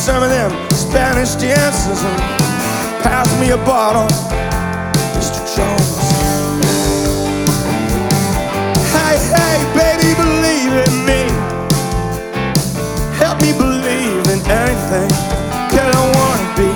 some of them Spanish dances and pass me a bottle.